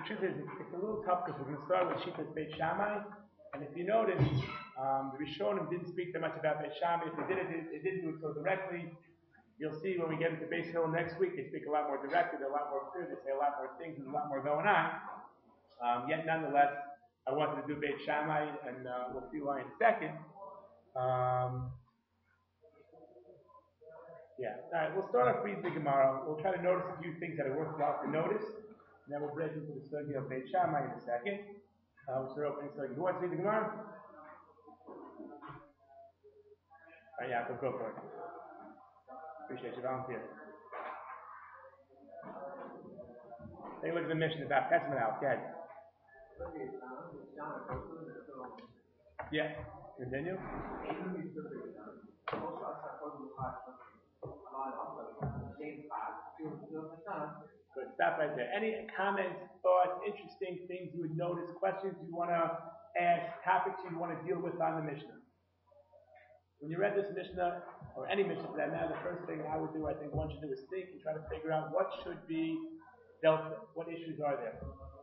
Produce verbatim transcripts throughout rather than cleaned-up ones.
The truth is, it's, it's a little tough because we're going to start with Shitas Beit Shammai, and if you notice, um, the Rishonim didn't speak that much about Beit Shammai. If they did it, they didn't do it so directly. You'll see when we get into Beis Hillel next week, they speak a lot more directly, they're a lot more clear, they say a lot more things, there's a lot more going on. Um, yet nonetheless, I wanted to do Beit Shammai, and uh, we'll see why in a second. Um, yeah, all right, we'll start off reading the Gemara. We'll try to notice a few things that are worthwhile to notice, and then we'll break into the study of Beit Shammai in a second. Uh, we'll start opening study. Who wants to read the Gemara? All right, yeah, go for it. Appreciate you volunteering. Take a look at the mission about Pesman out. Go ahead. Yeah. Continue. Good. Stop right there. Any comments, thoughts, interesting things you would notice, questions you want to ask, topics you want to deal with on the Mishnah? When you read this Mishnah, or any Mishnah for that matter, the first thing I would do, I think one should do is think and try to figure out what should be dealt with. What issues are there?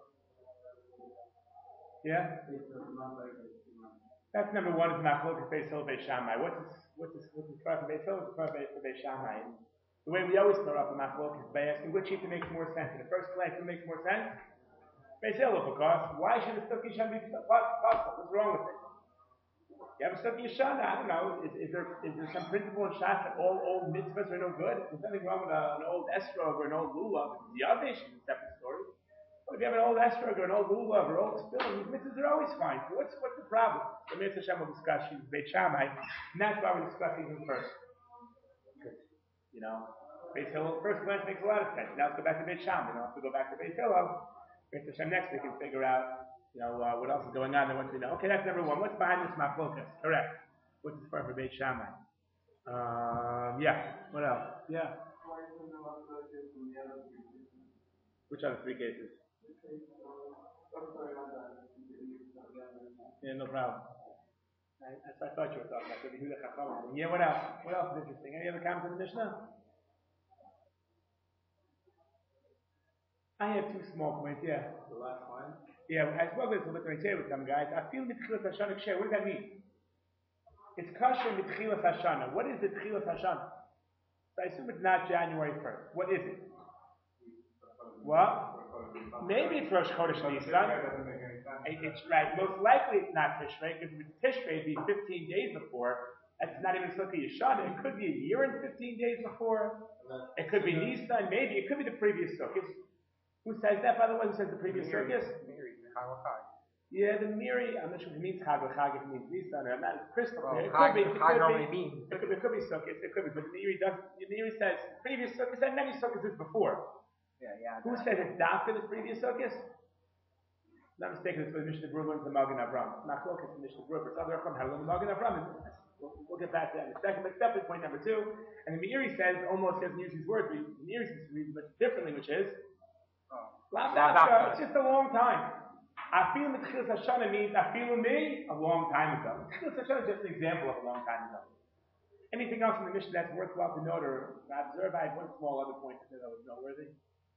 Yeah? That's number one, is Machlokas Beis Hillel Beis Shammai. What's this, what's this, what's this part of Beis Hillel? It's part of Beis Shammai. The way we always start off with Machlokas is by asking which Shita makes more sense. In the first place, what makes more sense? Beis Hillel, because why should a Sukkah Yishan be possible? What's wrong with it? You have a Sukkah Yishan, I don't know, is, is there is there some principle in Shas that all old mitzvahs are no good? There's nothing wrong with a, an old esrog or an old lulav. The Yavish is a separate story. But if you have an old esrog or an old lulav or old spill, these mitzvahs are always fine. So what's what's the problem? The Mitzvah Hashem will discuss Beit Shammai, and that's why we're discussing them first. Because, you know, Beit Hillel first glance makes a lot of sense. Now let's go back to Beit Shammai. Now let's go back to Beit Hillel. Beit Hashem next we can figure out, you know, uh, what else is going on. Then once we know, okay, that's number one. What's behind this machlokas? Correct. What's this part for Beit Shammai? Um, yeah. What else? Yeah. Which other three cases? Yeah, no problem. I, I thought you were talking about. Yeah, what else? What else is interesting? Any other comments on the Mishnah? I have two small points, yeah. The last line? Yeah, I spoke with this with some guys. I feel mitchilas Hashana ksher. What does that mean? It's kasher mitchilas Hashana. What is the mitchilas Hashana? So I assume it's not January first. What is it? What? Maybe it's Rosh Chodesh Nisan. It's right. Most likely it's not Tishrei, because if it's Tishrei, it'd be fifteen days before. That's not even Sukkah Yeshana. It could be a year and fifteen days before. It could be Nisan. Maybe it could be the previous Sukkah. Who says that, by the way? Who says the previous Sukkah? Yeah, the Miri. I'm not sure if it means Chag or Chag. If it means Nisan, or I'm not crystal clear. It could be. It could be. It could be. It could be Sukkah. It could be. But the Miri does. The Miri says previous Sukkah and many Sukkahs is before. Yeah, yeah. Who says it's after the previous Sukkah? Not mistaken, it's for the Mishnah Berurah and the Magen Avraham. Machlok is the Mishnah Berurah. It's other from how the Magen Avraham. We'll, we'll get back to that in a second. But definitely point number two. And the Meiri says, almost doesn't use these words, but the Meiri reads much differently, which is Lav Dafka. It's just a long time. Afilu Mitchilas Hashana means Afilu me a long time ago. Mitchilas Hashana is just an example of a long time ago. Anything else in the Mishnah that's worthwhile to note or observe? I had one small other point that was noteworthy.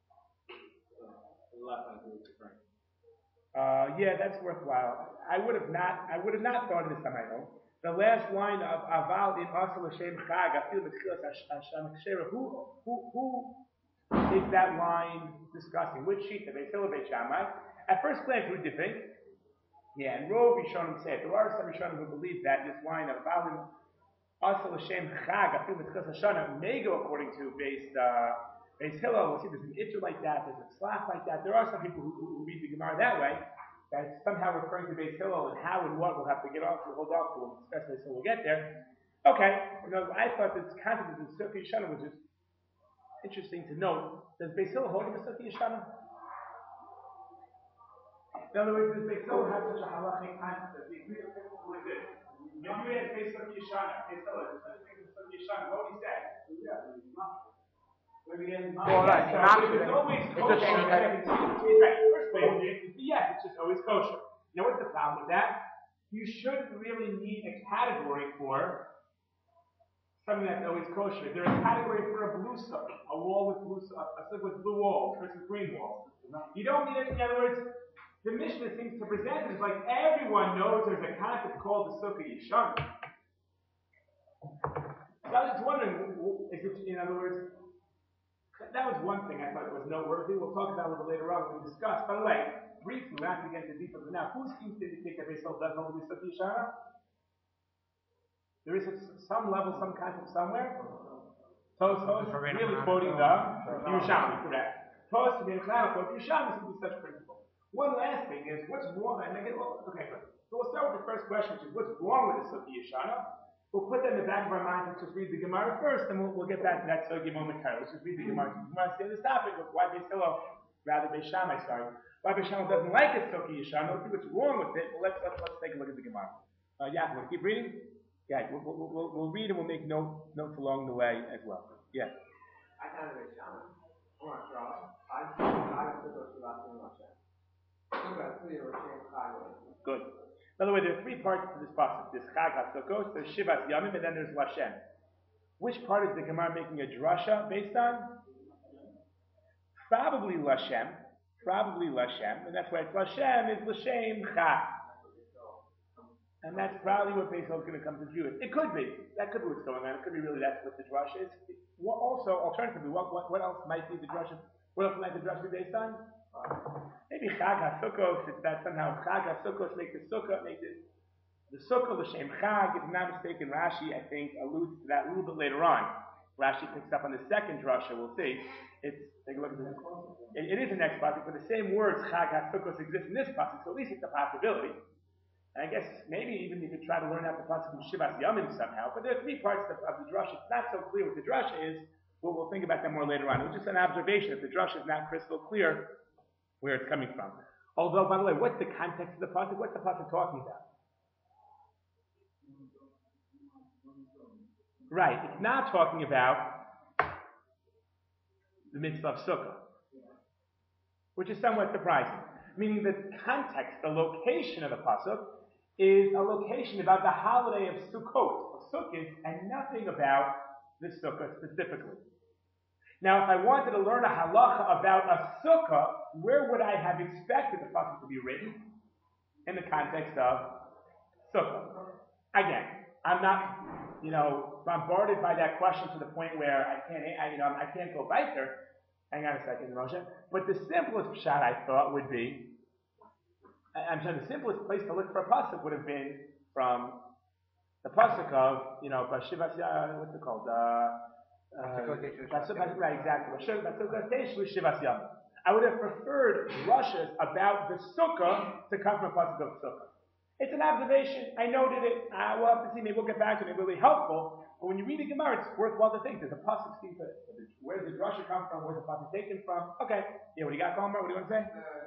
The last line is different. Uh, yeah, that's worthwhile. I would have not. I would have not thought of this on my own. The last line of Aval in Asal Hashem Chag Afil Mitchilas Hashem Kshera. Who who who is that line discussing? Which sheet? Beit Hillel, Beit Shammai. At first glance, who do you think? Yeah, and Rov Rishonim said there are some Rishonim who believe that this line of Aval in Asal Hashem Chag Afil Mitchilas Hashem may go according to based. Uh, Beis Hillel, we'll see there's an issue like that, there's a slap like that. There are some people who, who, who read the Gemara that way, that it's somehow referring to Beis Hillel and how and what we'll have to get off to hold off to, we'll discuss this, so we'll get there. Okay, you know, I thought this concept of the Sukkah Yeshana was just interesting to note. Does Beis Hillel hold the Sukkah Yeshana? In other words, does Beis Hillel have such a halachic concept? The agreed principle is this. If you ask Beis Sukkah Yeshana, Beis Hillel, does the Sukkah Yeshana, what would he say? Yeah, Well, right, so not it's always it's kosher. a Right. First place, yes, it's just always kosher. Now, what's the problem with that? You shouldn't really need a category for something that's always kosher. There's a category for a blue sukkah, a wall with blue, a sukkah with blue walls versus green walls. You don't need it. In other words, the Mishnah seems to present it as like everyone knows there's a concept called the Sukkah Yishana. So I was just wondering, is it, in other words, that was one thing I thought was noteworthy. We'll talk about it a little later on when we discuss. By the way, briefly, we're not going to get into details now. Who seems to indicate that Beis Hillel doesn't know the Sukkah Yishana? There is a, some level, some concept somewhere. Tosfos really quoting the Yerushalmi, correct? Tosfos being quoting Yerushalmi would be such principle. One last thing is, what's wrong? And I get, well, okay, good. So we'll start with the first question, which is, what's wrong with the Sukkah Yishana? We'll put that in the back of our minds. Let's just read the Gemara first, and we'll, we'll get back to that Sukkah momentarily. Let's just read the Gemara. The Gemara says this topic of why Beis Hillel, rather Beis Shammai, sorry, why Beis Shammai doesn't like the Sukkah Yishana. Let's see what's wrong with it. Well, let's, let's, let's take a look at the Gemara. Uh, yeah, we'll keep reading. Yeah, we'll, we'll, we'll, we'll read and we'll make note, notes along the way as well. Yeah. I kind of Beis Shammai. I'm not sure. I I took those two last name Hashem. Good. By the way, there are three parts to this passage. There's Chag HaSukkos, there's Shivas Yamim, and then there's Lashem. Which part is the Gemara making a drasha based on? Probably Lashem. Probably Lashem. And that's why it's Lashem is Lashem Chag. And that's probably what Beis Hillel is going to come to view. It could be. That could be what's going on. It could be really that's what the drasha is. What also, alternatively, what, what, what else might be the drasha? What else might the drasha be based on? Maybe Chag HaSukkos, it's that somehow Chag HaSukkos make the Sukkah, make the, the Sukkah L'Shem Chag. If I'm not mistaken, Rashi, I think, alludes to that a little bit later on. Rashi picks up on the second drasha, we'll see. It's, take a look at this. It, it is the next pasuk, but the same words, Chag HaSukkos, exist in this pasuk, so at least it's a possibility. And I guess maybe even you could try to learn out the pasuk from Shivas Yamim somehow, but there are three parts of, of the drasha. It's not so clear what the drasha is, but we'll think about that more later on. It was just an observation. If the drasha is not crystal clear, where it's coming from. Although, by the way, what's the context of the pasuk? What's the pasuk talking about? Right, it's not talking about the mitzvah of sukkah, which is somewhat surprising. Meaning the context, the location of the pasuk, is a location about the holiday of Sukkot, of Sukkot, and nothing about the sukkah specifically. Now, if I wanted to learn a halacha about a sukkah, where would I have expected the pasuk to be written? In the context of sukkah. Again, I'm not, you know, bombarded by that question to the point where I can't, I, you know, I can't go weiter. Hang on a second, Moshe. But the simplest shot I thought would be, I'm sorry, the simplest place to look for a pasuk would have been from the pasuk of, you know, Bashivas, uh, what's it called? Uh, Uh, right, exactly. I would have preferred drushes about the sukkah to come from a pasuk of sukkah. It's an observation. I noted it. Uh, we'll have to see. Maybe we'll get back to it. It's really helpful. But when you read the Gemara, it's worthwhile to think. There's a pasuk. Where does the drusha come from? Where's the pasuk taken from? Okay. Yeah. What do you got, Palmer? What do you want to say?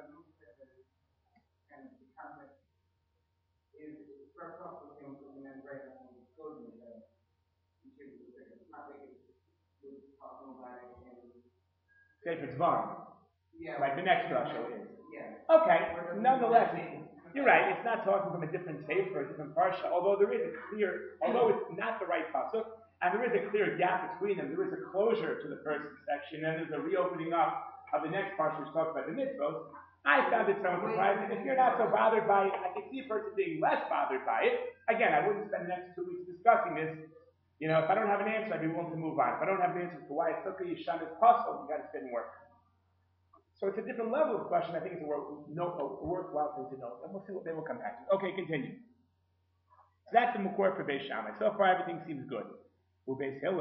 Sefer Dvarim. Yeah. Right, the next drasha is. Yeah. Okay, nonetheless, you're right, it's not talking from a different sefer, a different parsha, although there is a clear, although it's not the right pasuk, and there is a clear gap between them, there is a closure to the first section, and there's a reopening up of the next parsha which talks about the mitzvot. I found it somewhat surprising. If you're not so bothered by it, I can see a person being less bothered by it. Again, I wouldn't spend the next two weeks discussing this. You know, if I don't have an answer, I'd be willing to move on. If I don't have an answer to why it's Sukkah Yishana is possible, you got to sit and work. So it's a different level of question. I think it's a, worth, no, a worthwhile thing to know. And we'll see what they will come back to. Okay, continue. So that's the Mukor for Beis Shammai. So far, everything seems good. Who Beis Hillel?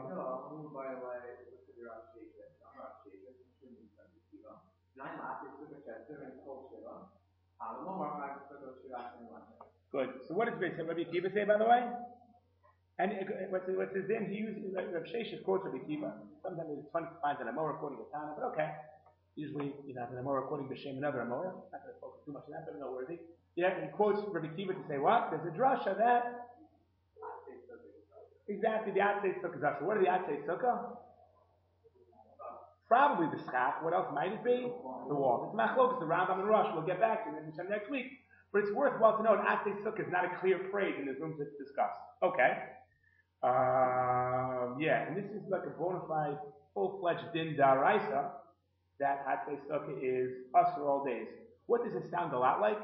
Good. So what does Beis Hillel Rabbi Akiva say, by the way? And what's, what's his name? He uses Rav Sheshes quotes Rabbi Akiva. Sometimes it's funny to find an Amora quoting a Tana, but okay. Usually, you know, an Amora quoting B'Shem another Amora. Not going to focus too much on that, but noteworthy. Yeah, and he quotes Rabbi Akiva to say what? There's a drasha that exactly the Atzei Sukkah drasha. What are the Atzei Sukkah? Probably the schach. What else might it be? The wall. It's Machlokes, the Rambam and Rosh. We'll get back to it next week. But it's worthwhile to note Atzei Sukkah is not a clear phrase in the room to discuss. Okay. Um, yeah, and this is like a bona fide, full-fledged din daraisa. that Hatzei Sukkah is usher all days. What does it sound a lot like?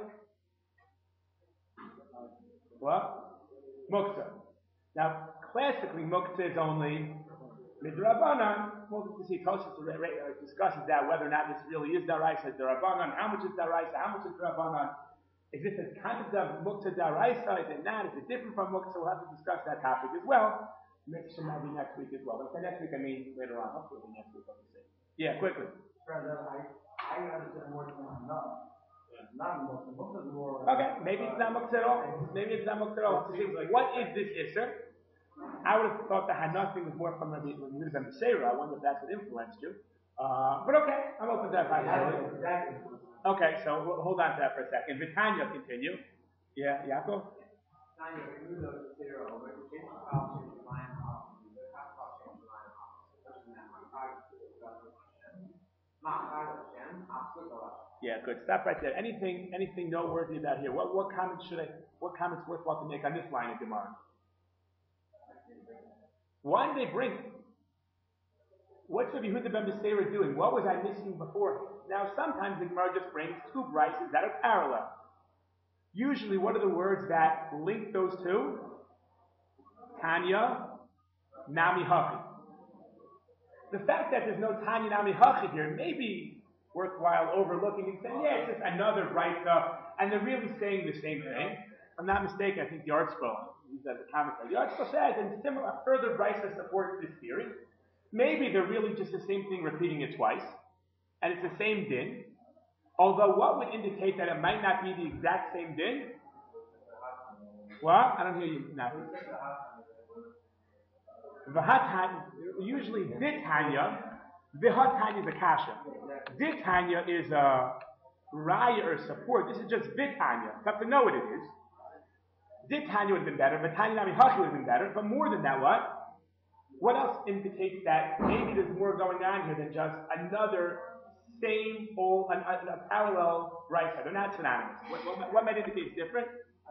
What? Muktzah. Now, classically, Muktzah is only Midrabanan. We'll see, Tosfos discusses that, whether or not this really is Daraisa, Darabanan, how much is Daraisa, how much is Darabanan. Is this a kind of Muktzah Daraisa? Is it not? Is it different from Muktzah? We'll have to discuss that topic as well. Next should maybe next week as well. But by next week, I mean later on. Hopefully next week, obviously. Yeah, quickly. I, I understand more than enough. Not Muktzah. Muktzah is more. Okay, maybe it's not Muktzah at all. Maybe it's not Muktzah at all. So see, what is this Isser? I would have thought that had nothing was more from Rabbi Yehuda ben Beseira. I wonder if that's what influenced you. Uh, but okay, I'm open to that possibility. Okay, so we'll hold on to that for a second. Vitanya, continue. Yeah, Yaakov? Tanya, Yehuda ben Beseira, over the change of house, change of line house, the half house, change of line house. Especially now, my target is Yeah, good. Stop right there. Anything, anything noteworthy about here? What, what comments should I? What comments worthwhile to make on this line of Gemara? Why did they bring it? What's Rabbi Yehuda ben Beseira doing? What was I missing before? Now, sometimes the Gemara just brings two brises that are parallel. Usually, what are the words that link those two? Tanya, Nami Hachi. The fact that there's no Tanya Nami Hachi here may be worthwhile overlooking and saying, yeah, it's just another brisa, and they're really saying the same thing. If I'm not mistaken, I think the Art Scroll, these are the comments, the Art Scroll says, and similar, further brisa supports this theory. Maybe they're really just the same thing repeating it twice, and it's the same din. Although what would indicate that it might not be the exact same din? What? I don't hear you. Nothing. V'hatanya, usually ditanya, v'hatanya is a kasha. Ditanya is a raya or support. This is just vitanya. You have to know what it is. Ditanya would have been better, v'tanya nami hachi would have been better, but more than that, what? What else indicates that maybe there's more going on here than just another same old, a, a, a parallel brisa? They're not synonymous. What, what, what might indicate it's different?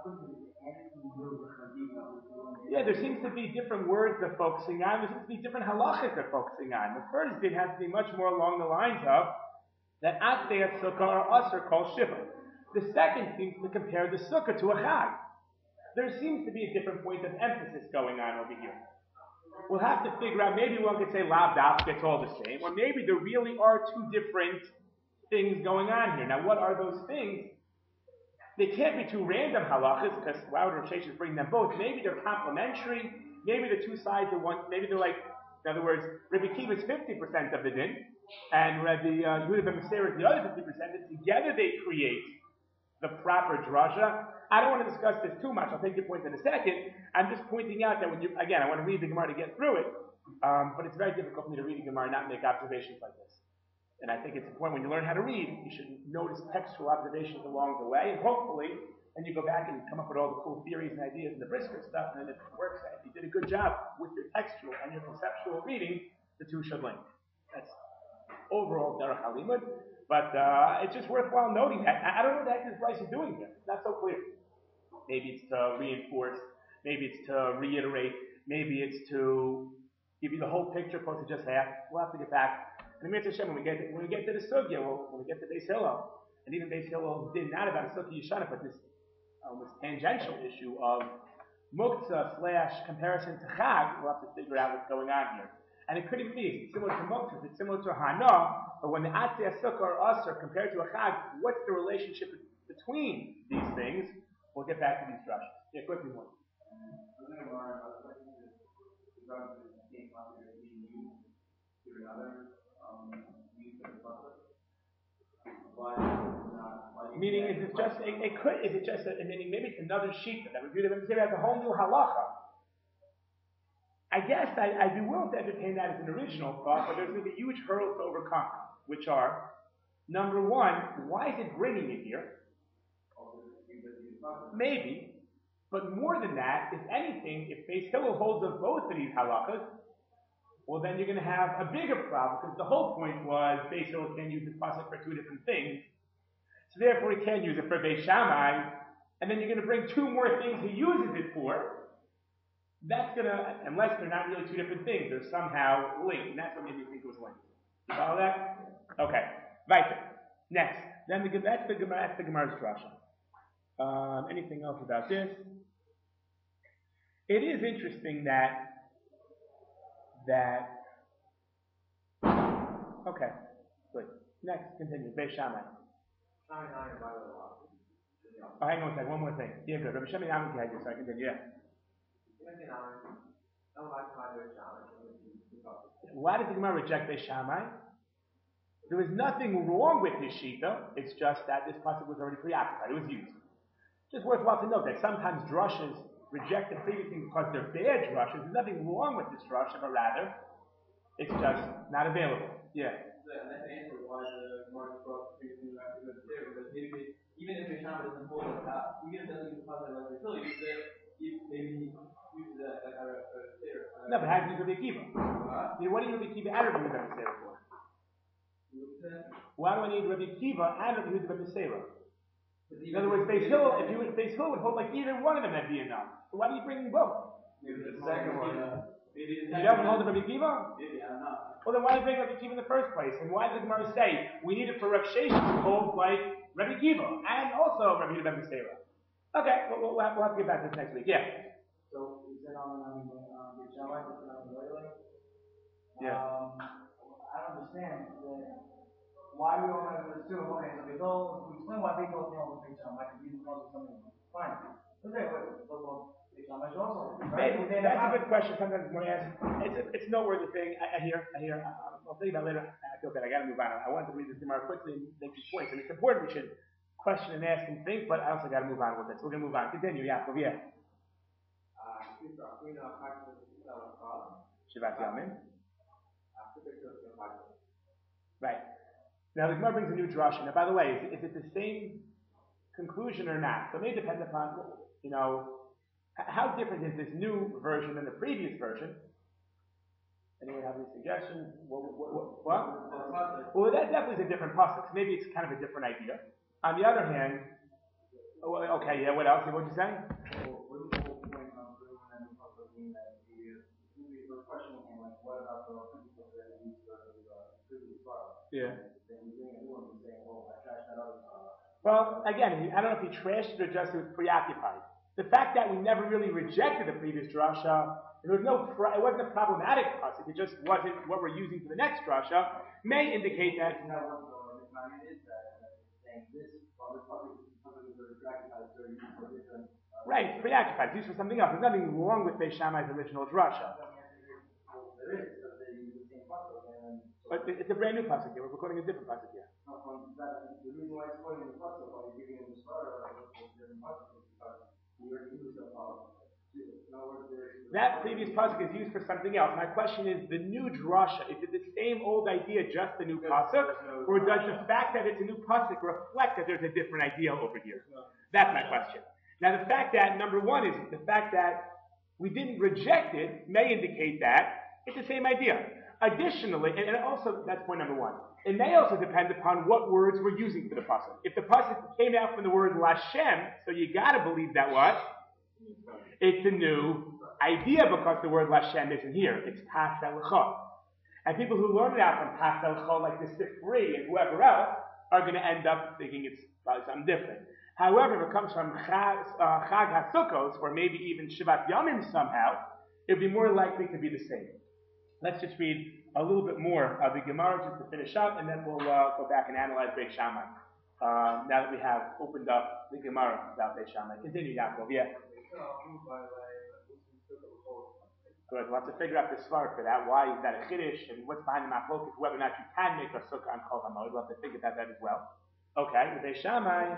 Yeah, there seems to be different words they're focusing on. There seems to be different halachas they're focusing on. The first thing has to be much more along the lines of that Atzei Sukkah or Asr called Shiva. The second seems to compare the Sukkah to a Chag. There seems to be a different point of emphasis going on over here. We'll have to figure out, maybe one could say Lav Daf, it's all the same, or maybe there really are two different things going on here. Now, what are those things? They can't be two random halachas, because why would Rosh Hashanah bring them both? Maybe they're complementary, maybe the two sides are one, maybe they're like, in other words, Rabbi Kiva is fifty percent of the din, and Rabbi uh, Yehuda ben Beseira is the other fifty percent, and together they create the proper drasha. I don't want to discuss this too much. I'll take your point in a second. I'm just pointing out that when you, again, I want to read the Gemara to get through it, um, but it's very difficult for me to read the Gemara and not make observations like this. And I think it's important when you learn how to read, you should notice textual observations along the way, and hopefully, and you go back and come up with all the cool theories and ideas and the Brisker stuff, and then if it works, if you did a good job with your textual and your conceptual reading, the two should link. That's overall Derech HaLimud, but uh, it's just worthwhile noting that. I, I don't know what the heck this Bryce is doing here. It's not so clear. Maybe it's to reinforce, maybe it's to reiterate, maybe it's to give you the whole picture opposed to just half. We'll have to get back. And the Mitzvah Hashem, when we get to, when we get to the Sugya, we'll, when we get to Beis Hillel, and even Beis Hillel did not about a Sukkah Yeshana, but this almost tangential issue of Muktzah slash comparison to Chag, we'll have to figure out what's going on here. And it could even be similar to Muktzah, it's similar to Hana, but when the Atzei Sukkah or Asr compared to a Chag, what's the relationship between these things? We'll get back to these drushes. Yeah, quickly more. Meaning, is it just? It, it could. Is it just? A, meaning, maybe it's another sheet that we do. That we has a whole new halacha. I guess I, I'd be willing to entertain that as an original thought, but there's going to be huge hurdles to overcome, which are number one, why is it bringing it here? Maybe, but more than that, if anything, if Beis Hillel holds of both of these halachas, well, then you're going to have a bigger problem, because the whole point was Beis Hillel can use this pasuk for two different things, so therefore he can use it for Beis Shammai, and then you're going to bring two more things he uses it for. That's going to, unless they're not really two different things, they're somehow linked, and that's what made me think it was linked. Follow that? Okay. Weiter. Next. Then the that's the Gemara. That's the Gemara's drasha. Um, anything else about this? It is interesting that that. Okay. Good. Next. Continue. Beis Shammai. Oh, hang on a second. One more thing. Yeah, good. Rabbi Shimon Amon had you, so I continue. Yeah. Why does the Gemara reject Beis Shammai? There was nothing wrong with his shita. It's just that this pasuk was already preoccupied. It was used. Just worthwhile to note that sometimes drushes reject the previous thing because they're bad drushes. There's nothing wrong with this drush, but rather it's just not available. Yeah. That's the answer why the Gemara brought previous thing back to the there, because maybe even if Beis Shammai doesn't hold it out, even if it doesn't use the pasuk like utility, maybe he uses that like a there. No, but how do you use Rabbi Akiva? Uh, what do you Rabbi Akiva and Rabbi Yehuda ben Beseira for? Why do I need Rabbi Akiva and Rabbi Yehuda ben Beseira? In other words, Beis Hill, if you would, Beis Hill would hold like either one of them that'd be enough. So why do you bring them both? Maybe the second one. Uh, maybe the you don't hold Rabbi Akiva? Maybe I'm not. Well, then why do you bring Rabbi Akiva in the first place? And why does the Gemara say we need it for Rav Sheshes who holds like Rabbi Akiva and also Rabbi Yehuda ben Beseira? Okay, well, we'll, have, we'll have to get back to this next week. Yeah. So is it on um, um, Beis Shammai? Is it on the regular? Yeah. Um, I don't understand that. Why we don't have to assume, okay, so they go, we explain why they go, you know, Beis Shammai, because these causes something fine. Okay, wait, so well, Beis Shammai should also, right? Maybe, that's a good question. Sometimes when I ask, it's a, it's a noteworthy thing. I, I hear, I hear, uh, I'll think about it later. I feel bad, I gotta move on. I wanted to read this Gemara quickly and make these points. And it's important we should question and ask and think, but I also gotta move on with this. We're gonna move on. Continue, Yaakov, yeah. Shivat Yamin. Right. Now the Gemara brings a new drasha. Now, by the way, is, is it the same conclusion or not? So it may depend upon, you know, how different is this new version than the previous version? Anyone have any suggestions? What? what, what, what? Well, that definitely is a different pasuk. So maybe it's kind of a different idea. On the other hand, well, okay, yeah. What else? What did you say? Well, what is the whole point of bringing that new pasuk in that the question came like, what about the principle that we used for the previous pasuk? Yeah. Well, again, I don't know if he trashed it or just he was preoccupied. The fact that we never really rejected the previous drasha, there was no, it wasn't a problematic pasuk. It just wasn't what we're using for the next drasha. May indicate that. Right, it's preoccupied. It's used for something else. There's nothing wrong with Beis Shammai's original drasha. But it's a brand new pasuk here. We're quoting a different pasuk here. The reason why it's quoting the pasuk, why you're giving him the starter, is different pasuk because you already used the pasuk. That previous pasuk is used for something else. My question is, the new drasha, is it the same old idea, just the new pasuk, or does the fact that it's a new pasuk reflect that there's a different idea over here? That's my question. Now, the fact that number one is the fact that we didn't reject it may indicate that it's the same idea. Additionally, and also, that's point number one, it may also depend upon what words we're using for the pasuk. If the pasuk came out from the word Lashem, so you gotta believe that what? It's a new idea because the word Lashem isn't here. It's Pas Elcha. And people who learn it out from Pas Elcha, like the Sifri and whoever else, are going to end up thinking it's probably something different. However, if it comes from Chag, uh, Chag HaSukkos, or maybe even Shivat Yamim somehow, it would be more likely to be the same. Let's just read a little bit more of the Gemara just to finish up, and then we'll uh, go back and analyze Beis Shammai. Uh, now that we have opened up the Gemara about Beis Shammai. Continue, Yaakov. Yeah. Good. We'll have to figure out the svar for that. Why is that a chiddush, and what's behind the machloket? Whether or not you can make a sukkah on Kol HaMoed. We'll have to figure out that as well. Okay. The Beis Shammai.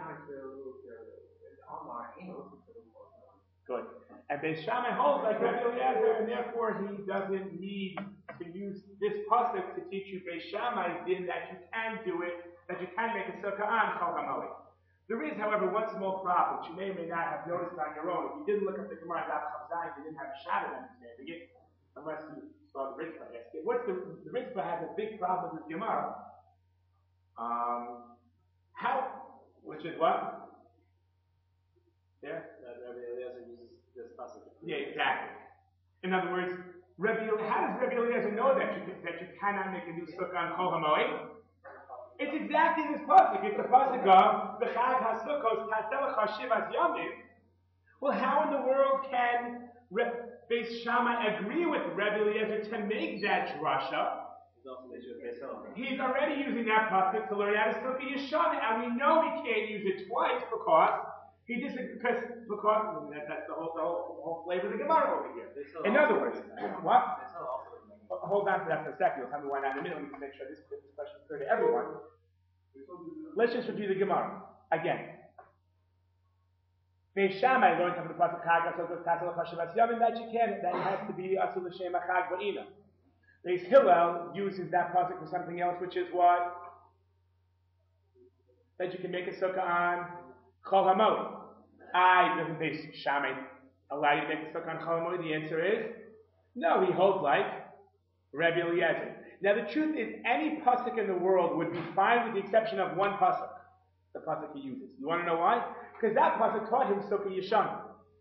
Good. And Beis Shammai holds like Rabbi Eliezer, and therefore he doesn't need to use this pasuk to teach you Beis Shammai in that you can do it, that you can make a sukkah on Kol HaMoed. There is, however, one small problem which you may or may not have noticed on your own. If you didn't look at the Gemara Daf Chavzayin, you didn't have a shot at understanding it, unless you saw the Rizpah ask it. What's the, the Rizpah has a big problem with Gemara. Um, how, which is what? Yeah? Rabbi Eliezer uses this pasuk. Yeah, exactly. In other words, Rabbi, how does Rabbi Eliezer know that you, that you cannot make a new sukkah on Chol HaMoed? It's exactly this pasuk. It's the pasuk of the Chag HaSukkos Tasel Chashiv Yamim. Well, how in the world can Beis Shammai agree with Rabbi Eliezer to make that drasha? He's already using that pasuk to learn how to sukkah Yeshana, and we know he can't use it twice because he disagrees. Because because that, that's the whole, the whole the whole flavor of the Gemara over here. In other words, what? Hold on to that for a second. You'll tell me why not in a minute. We need to make sure this, this question is clear to everyone. Let's just review the Gemara again. Beis Shammai learned from the pasuk Chag HaSukkos Tasel Chashiv Yamim that you can that it has to be Asul L'Shem Achag Ba'ina. Beis Hillel uses that pasuk for something else, which is what? That you can make a sukkah on Chol HaMoed. I doesn't Beis Shammai allow you to make a sukkah on Chol HaMoed? The answer is no. He holds like Rabbi Eliezer. Now the truth is, any pasuk in the world would be fine with the exception of one pasuk, the pasuk he uses. You want to know why? Because that pasuk taught him sukkah Yeshana.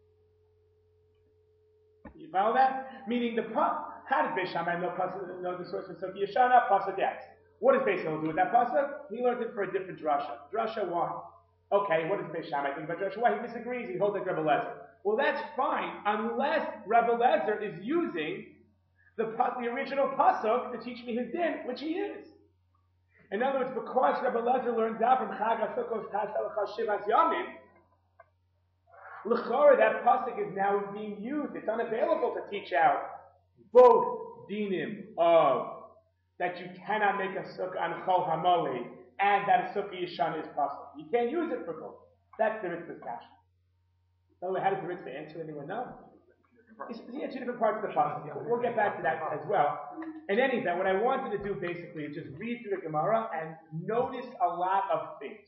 You follow that? Meaning the pasuk. How does Beis Shammai know, know the source of Sukkah Yeshana? Pasuk X. What does Beis Hillel do with that pasuk? He learned it for a different drasha. Drasha one. Okay, what does Beis Shammai think about drasha? Why? He disagrees. He holds like Rebbe Lezer. Well, that's fine, unless Rebbe Lezer is using the, the original pasuk to teach me his din, which he is. In other words, because Rebbe Lezer learns out from Chag HaSukkos Tasel Chashiv Yamim, l'chora, that pasuk is now being used. It's unavailable to teach out both dinim of that you cannot make a sukkah on Chol HaMoed and that a sukkah Yeshana is possible. You can't use it for both. That's the Ritzvah's kasha. By the way, how does the Ritzvah answer? Anyone know? It's, it's two different parts of the pasuk. We'll get back to that as well. In any event, what I wanted to do basically is just read through the Gemara and notice a lot of things.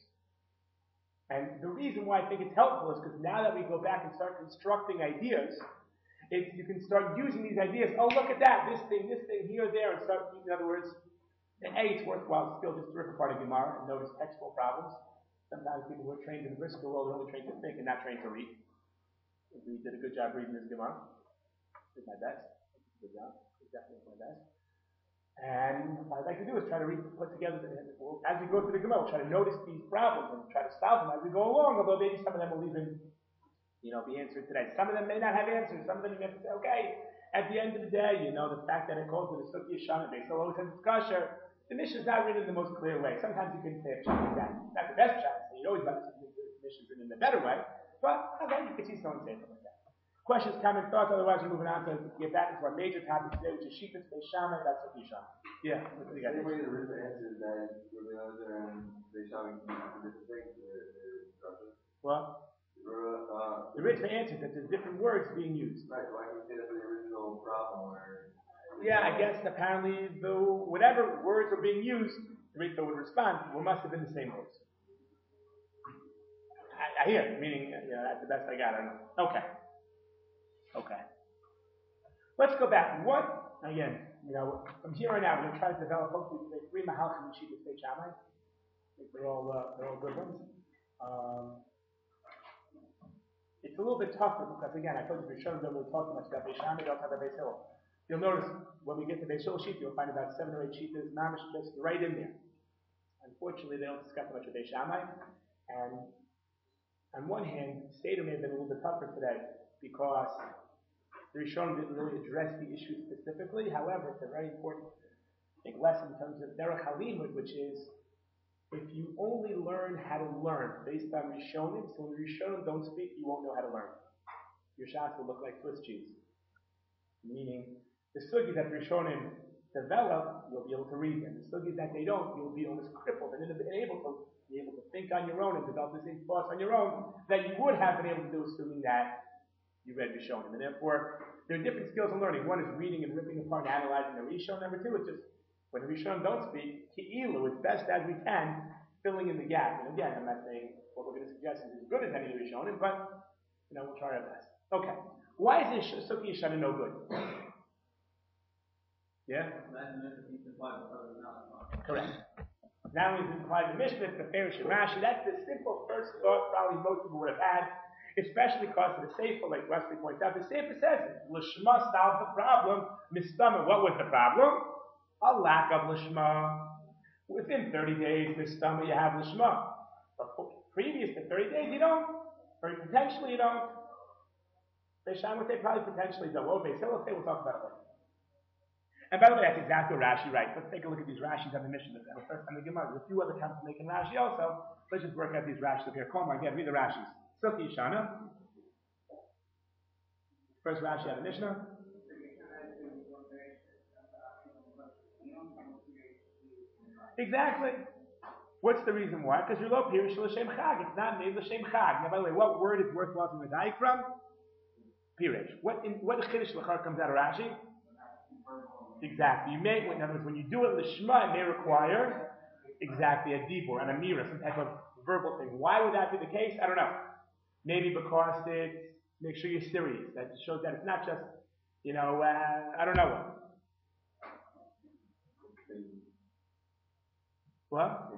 And the reason why I think it's helpful is because now that we go back and start constructing ideas, It, you can start using these ideas. Oh, look at that! This thing, this thing, here, there, and start. In other words, A, it's worthwhile still just to rip apart a Gemara and notice textual problems. Sometimes people who are trained in the Brisker world are only trained to think and not trained to read. We did a good job reading this Gemara. Did my best. Good job. Did definitely my best. And what I'd like to do is try to read, put together, as we go through the Gemara, we'll try to notice these problems and try to solve them as we go along. Although maybe some of them will even, you know, be answered today. Some of them may not have answers. Some of them you have to say, okay, at the end of the day, you know, the fact that it calls it a Sukkah Yeshana, they still always have discussion. The Mishnah is not written in the most clear way. Sometimes you can say a pshat like that. Not the best pshat. You always got the Mishnah written in a better way. But okay, you can see someone say something like that. Questions, comments, thoughts. Otherwise, we're moving on to get back into our major topic today, which is Shittas Beis Shammai. That's Sukkah Yeshana. Yeah. What do you got? The way the Rizah answers that Rabbi Eliezer and Beis Shammai can do different things. What? Uh, the Ritva answers that there's different words being used. Right, so I can say that's the original problem. Or, yeah, I guess apparently the whatever words are being used, the Ritva would respond, well, must have been the same words. I, I hear, meaning, you know, that's the best I got. I don't know. Okay. Okay. Let's go back. What, again, you know, from here on out, we're going to try to develop hopefully three Mahalchim and Shittas Beis Shammai. I think they're all, uh, they're all good ones. Um, It's a little bit tougher because, again, I told you Rishonim don't really talk too much about Beis Shammai, don't talk about Beis Hillel. You'll notice when we get to Beis Hillel sheet, you'll find about seven or eight shittas, mamish just right in there. Unfortunately, they don't discuss much of Beis Shammai. And on one hand, Seder may have been a little bit tougher today because the Rishonim didn't really address the issue specifically. However, it's a very important, I think, lesson in terms of Derech Halimud, which is if you only learn how to learn based on Rishonim, so when Rishonim don't speak, you won't know how to learn. Your shots will look like Swiss cheese. Meaning, the sugis that Rishonim develop, you'll be able to read them. The sugis that they don't, you'll be almost crippled and unable to be able to think on your own and develop the same thoughts on your own that you would have been able to do assuming that you read Rishonim. And therefore, there are different skills in learning. One is reading and ripping apart and analyzing the Rishon. Number two is just when the Rishonim don't speak, ki'ilu, as best as we can, filling in the gap. And again, I'm not saying what we're going to suggest is as good as any of the Rishonim, but, you know, we'll try our best. Okay. Why is this Sukkah Yeshana no good? Yeah? Correct. Not only is it implied in the Mishnah, it's the Farish and Rashi. That's the simple first thought probably most people would have had. especially because of the Sefer, like Wesley points out. The Sefer says Lishma solved the problem. Mistama, what was the problem? A lack of Lishma. Within thirty days, Mistama, you have Lishma. But previous to thirty days, you don't. Or potentially you don't. Beis Shammai would say probably potentially don't. Well, Beis Hillel will say we'll talk about it later. And by the way, that's exactly what Rashi writes. Let's take a look at these Rashis on the Mishnah. And the first time the Gemara, there's a few other comments making Rashi also. Let's just work out these Rashis up here. Come on, again, read the Rashis. Suki Yishana. First Rashi out of Mishnah. Exactly. What's the reason why? Because you're low pirish l'shem chag. It's not made l'shem chag. Now, by the way, what word is worthwhile to medayik from? Pirish. What in, what chiddush l'char comes out of Rashi? Exactly. You may, in other words, when you do it l'shma, it may require exactly a dibur, an amira, some type of verbal thing. Why would that be the case? I don't know. Maybe because it's make sure you're serious. That shows that it's not just, you know, uh, I don't know what. What?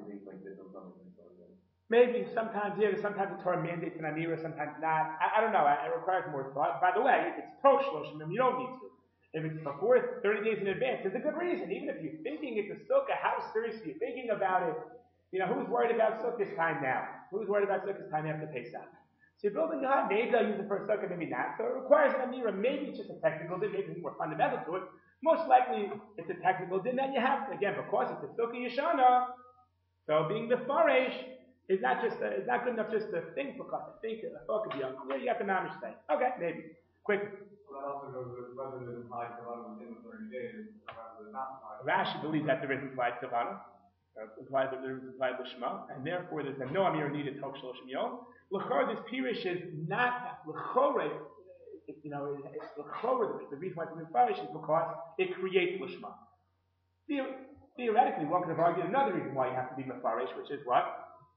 Maybe sometimes yeah, sometimes the Torah mandates an amira, sometimes not. I, I don't know. It requires more thought. By the way, if it's tosh shloshim, you don't need to. If it's before thirty days in advance, there's a good reason. Even if you're thinking it's a sukkah, how serious are you thinking about it? You know, who's worried about sukkah's time now? Who's worried about sukkah's time after Pesach? So you're building a hut. Maybe I'll use it for a sukkah, maybe not. So it requires an amira. Maybe it's just a technical din. Maybe it's more fundamental to it. Most likely, it's a technical din that you have to. Again, because it's a sukkah yeshana. So being the farish is not just a, it's not good enough just to think because I think a thought could be unclear. You have to manage things. Okay, maybe. Quick. Well, that also goes with whether there's implied kavana within the thirty days, or whether there's not implied. Rashi believes that there is implied kavana, uh, implied that there is implied lishma, and therefore there's a no amir needed tok shloshim yom. L'chor, this pirish is not l'chor. You know, it's l'chor. The reason why it's farish is because it creates lishma. Theoretically, one could have argued another reason why you have to be mefarish, which is what?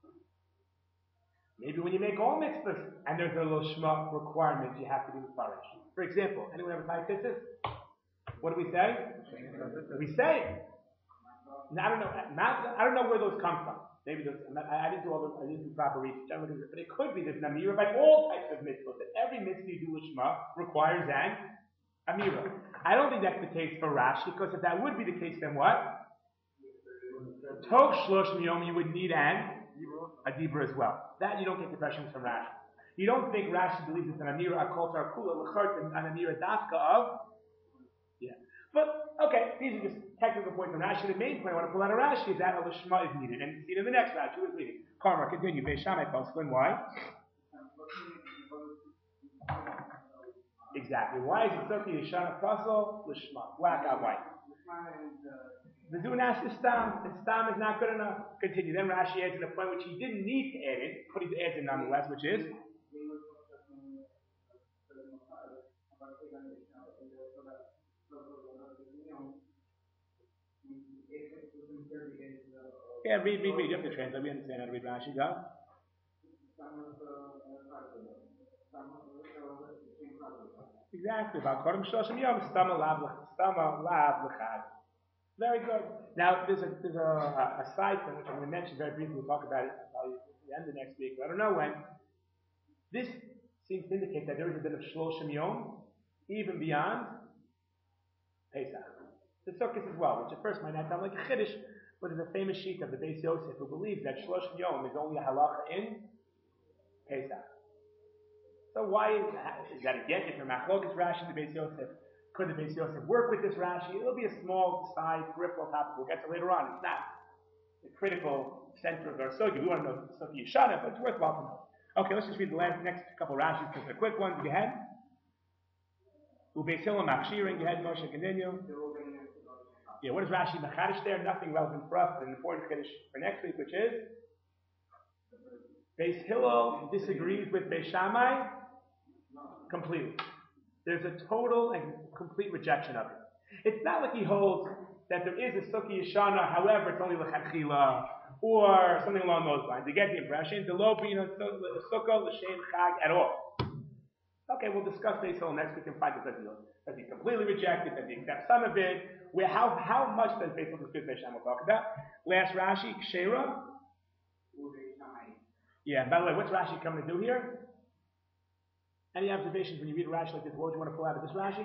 Maybe when you make all mitzvahs and there's a little shema requirement, you have to be mefarish. For example, anyone ever tie tzitzis? What do we say? We say. Now, I don't know. Not, I don't know where those come from. Maybe those. I, I didn't do all the. I didn't do proper research. But it could be there's an amira by all types of mitzvahs. That every mitzvah you do with shema requires an amira. I don't think that's the case for Rashi, because if that would be the case, then what? Tog shlosh miyom, you would need an a dibur as well. That you don't get the questions from Rashi. You don't think Rashi believes it's an amira akol tarkula l'chart and an amira dafka of. Yeah, but okay, these are just technical points from Rashi. The main point I want to pull out of Rashi is that a lishma is needed, and see it in the next Rashi. Who is reading? Karma, continue. Beis Shammai Paskin. Why? Exactly. Why is it sukkah yeshana pasol lishma black on white? The Dunas is stam, and stam is not good enough. Continue. Then Rashi adds in a point which he didn't need to add in, but he adds in nonetheless, which is yeah. Read, read, read. You have to translate. We understand how to read Rashi. Go. Exactly. About Kodem Shoshim Yom Stama Lav Stama Lav Lechad. Very good. Now, there's a there's a, a, a side thing which I'm going to mention very briefly. We'll talk about it probably at the end of next week. But I don't know when. This seems to indicate that there is a bit of Shloshim Yom, even beyond Pesach. The Sukkot as well, which at first might not sound like a Chiddush, but there's a famous sheet of the Beis Yosef who believes that Shloshim Yom is only a halacha in Pesach. So why is that? Is that again? If you're Machlokes Rashi, the Beis Yosef, could the Beis Yosef work with this Rashi? It'll be a small side peripheral topic. We'll get to later on. It's not the critical center of our sugi. We want to know sugi yeshana, but it's worthwhile to know. Okay, let's just read the last, next couple Rashis because they're quick ones. Go ahead. Ubeis Hillel Machshirin. Go ahead, Moshe. Continue. Yeah, what is Rashi Machadish there? Nothing relevant for us, but an important Chiddush for next week, which is Beis Hillel disagrees with Beis Shammai completely. There's a total and complete rejection of it. It's not like he holds that there is a sukkah yeshana, however, it's only l'chadchila, or something along those lines. You get the impression, the lo being a sukkah l'shem chag at all. Okay, we'll discuss Beis Hillel next week and find out does he, does he completely reject it, does he accept some of it, where how how much does Beis Hillel dispute Beis Shammai we'll talk about. Last Rashi, Kshera. Yeah, by the way, what's Rashi coming to do here? Any observations when you read a Rashi like this? What would you want to pull out of this Rashi?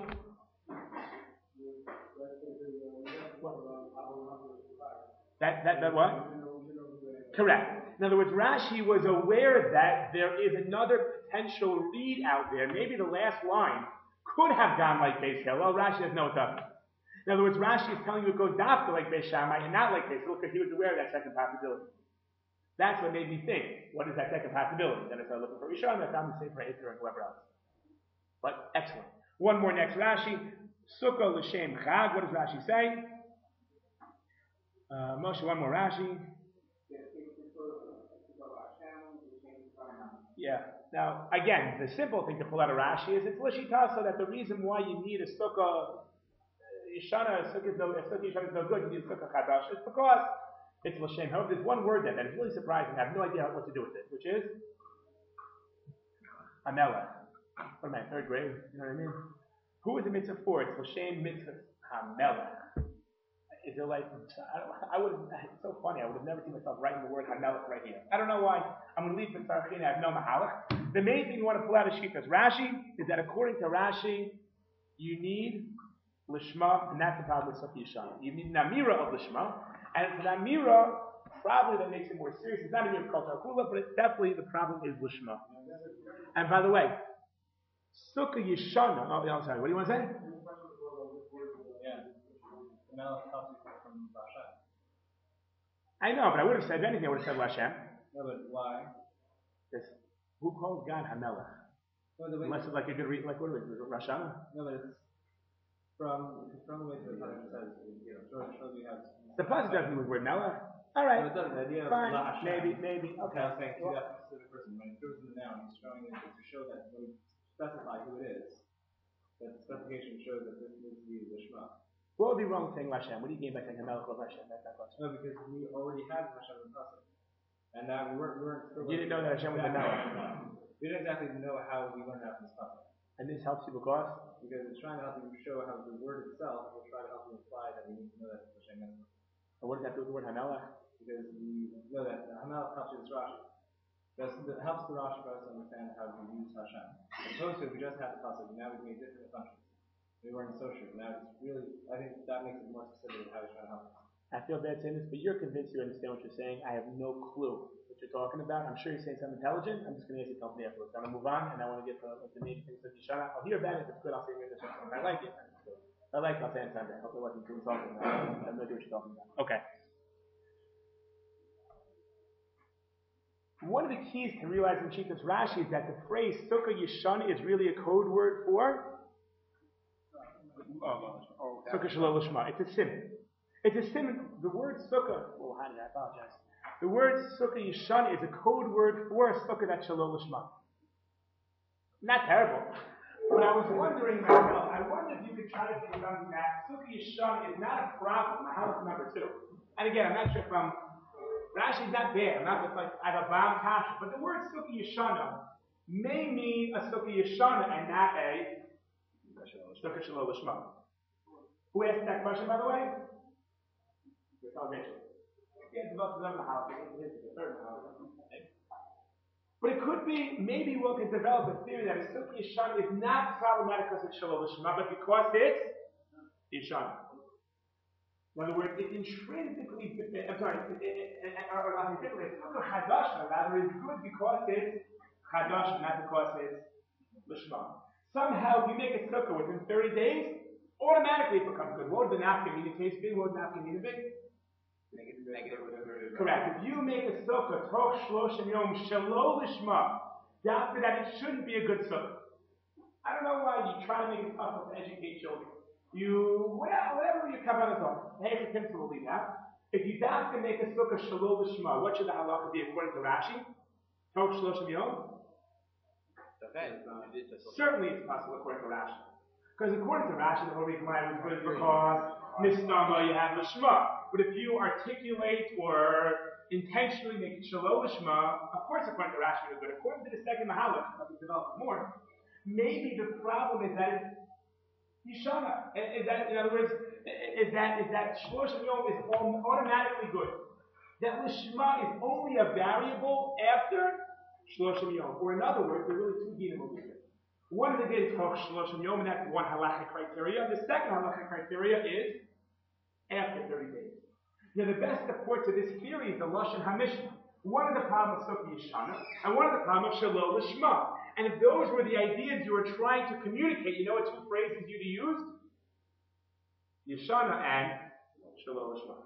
What? That, that, that what? Correct. In other words, Rashi was aware that there is another potential read out there. Maybe the last line could have gone like Beis Hillel. Rashi says, no, it doesn't. In other words, Rashi is telling you it goes dafka like Beis Shammai and not like Beis Hillel because he was aware of that second possibility. That's what made me think, what is that second possibility? Then I started looking for Rishon, and I found the same for Acer and whoever else. But excellent. One more next Rashi. Sukkah l'shem chag. What does Rashi say? Uh, Moshe, one more Rashi. Yeah. Now, again, the simple thing to pull out of Rashi is it's l'shita, so that the reason why you need a sukkah yishana, a sukkah is no, a sukkah yishana is no good, you need a sukkah chadash, it's because it's l'shem. However, there's one word there that is really surprising. I have no idea what to do with it, which is hamelech. What am I, third grade? You know what I mean? Who is the mitzvah for? It's l'shem mitzvah hamelech. Is it like, I, don't, I would have, it's so funny, I would have never seen myself writing the word hamelech right here. I don't know why. I'm going to leave it for Sarachina, I have no mahalach. The main thing you want to pull out of Shita's Rashi is that according to Rashi, you need lishma, and that's the problem with Sukkah Yishana. You need an amira of lishma, and it's an amira probably that makes it more serious. It's not a mere cultural kula, but it's definitely the problem is lishma. And by the way, Sukkah Yishana, oh, I'm sorry, what do you want to say? I know, but I would have said anything. I would have said Lashem. No, but why? Because who calls God Hamelech? No, the way Unless it's like a good read, like what is it, Rashana? No, but it's from from the way the Torah says, you know, Torah shows you how. The pasuk doesn't use the word Melech. All right. But it does. The idea Fine. of Lashem. Maybe, maybe. Okay. I'm saying to that specific person when he throws in the noun, he's showing it to show that when he specifies who it is, that the specification shows that this needs to be the Shema. What would be wrong with saying Lashem? What do you mean by saying Hamelech of Hashem? That's that question. No, because we already had Hashem in Pasuk. And now we weren't, we weren't still. You didn't know that Hashem was a Melech. We didn't exactly know how we learned that from this Pasuk. And this helps you because? Because it's trying to help you show how the word itself will try to help you imply that we need to know that Hashem is. And what does that do with the word Hamelech? Because we know that Hamelech helps you this Rashi. It helps the Rashi for us to understand how to use Hashem. As opposed to if we just had the Pasuk, now we've made different assumptions. We weren't so sure. Now it's really, I think that makes it more specific of how he's trying to help us. I feel bad saying this, but you're convinced you understand what you're saying. I have no clue what you're talking about. I'm sure you're saying something intelligent. I'm just going to ask you to help me afterwards. I'm going to move on, and I want to get to like, the main things that you shut up. I'll hear about it. If it's good, I'll say you're this one. If I like it, if I like it, I'll say it Sunday. I hope it wasn't too insulting. I have no idea what you're talking about. Okay. One of the keys to realizing Shita's Rashi is that the phrase Sukkah Yishana is really a code word for Oh, oh, Sukkah Shalom Lishma. It's a simon. It's a simon. The word Sukkah, oh, honey, I apologize. The word Sukkah Yishan is a code word for a Sukkah that's Shalom Lishma. Not terrible. But I was wondering myself, I wonder if you could try to think something that Sukkah Yishan is not a problem. House number two. And again, I'm not sure if I'm, Rashi's not there. I'm not just like, I have a bomb kasha. But the word Sukkah Yishana may mean a Sukkah Yishana and not a Sukkah Shalom Lishma. Who asked that question, by the way? Your salvation. But it could be, maybe one could develop a theory that a Sukkah Yishana is not problematic because it's Shalom Lishma, but because it's Yishana. In other words, it's intrinsically, I'm sorry, or not intrinsically, it's Sukkah Chadash, rather, is good because it's Chadash, not because it's Lishma. Somehow, if you make a sukkah within thirty days, automatically it becomes good. What would the nafkamina case be? What would nafkamina be? Negative. Negative. Correct. If you make a sukkah, toch shloshim yom shelo lishma, after that it shouldn't be a good sukkah. I don't know why you try to make it tough to educate children. You, whatever, whatever you come on the top. Hey, for principle, leave that. If you have to make a sukkah shelo lishma, what should the halacha be according to Rashi? Toch shloshim yom. Okay. Certainly it's possible according to Rashi. Because according to Rashi, the whole reason why it was good is because Nistama, you have Lishma. But if you articulate or intentionally make it Shalom Lishma, of course according to Rashi it was good. According to the second Mahalach, I'll develop more, maybe the problem is that it's Yishana. Is that, in other words, is that is that Shloshim Yom is automatically good. That Lishma is only a variable after Shloshim Yom. Or in other words, there are really two dinim over here. One is again Toch Shloshim Yom, and that's one halachic criteria. The second halachic criteria is after thirty days. Now, the best support to this theory is the Lashon HaMishnah. One of the problems of Sukkah Yeshana, and one of the problems of Shalol Lishma. And if those were the ideas you were trying to communicate, you know what two phrases you'd use? Yeshana and Shalol Lishma.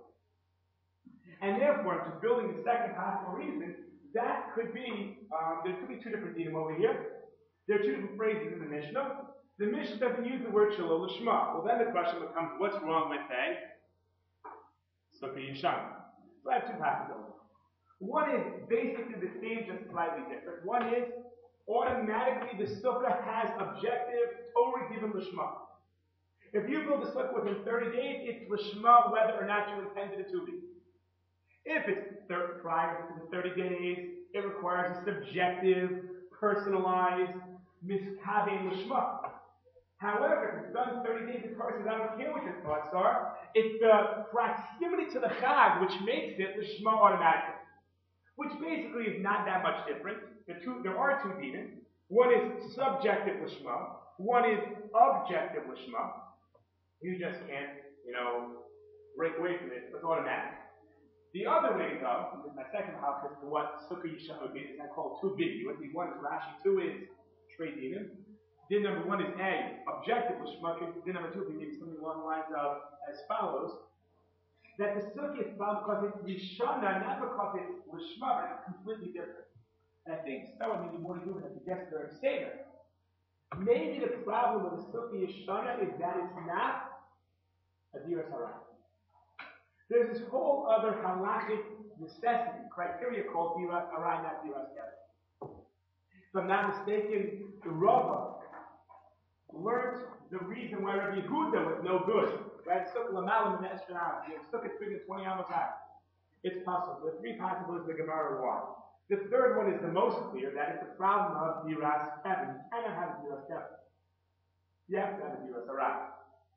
And therefore, I'm just building the second possible reason, that could be, um, there could be two different dinim over here. There are two different phrases in the Mishnah. The Mishnah doesn't use the word Shalol Lishma. Well, then the question becomes, what's wrong with a Sukkah Yeshana? So I have two possibilities. One is basically the same, just slightly different. One is automatically the sukkah has objective Torah given lishma. If you build a sukkah within thirty days, it's lishma whether or not you intended it to be. If it's thir- prior to the thirty days, it requires a subjective, personalized, miskabe lishma. However, if it's done thirty days in person, I don't care what your thoughts are, it's the proximity to the chag which makes it lishma automatically. Which basically is not that much different. The two, there are two dinim. One is subjective lishma. One is objective lishma. You just can't, you know, break away from it. It's automatic. The other way, though, is my second half as to what Sukkah Yeshana would be, is I call two big. What the one is Rashi, two is trade dinim. Din number one is A, objective lishma. Din number two would be something along the lines of as follows. That the sukkah is found because it's Yeshana, not because it's Lishma, but it's completely different. And I think someone maybe more human at the guest their Seder. Maybe the problem with the sukkah Yeshana is that it's not a Diras Harai. There's this whole other halachic necessity, criteria called Diras Harai, not Diras Harai. If I'm not mistaken, the Rava learned the reason why Rabbi Yehuda was no good. Right? Sukkah Lamalim and Eshanah. You took it bigger than twenty amos high. It's possible. The three possibilities the Gemara why. The third one is the most clear, that it's the problem of Diras Kevin. You cannot have a Diras Kevin. You have to have a Diras Harai.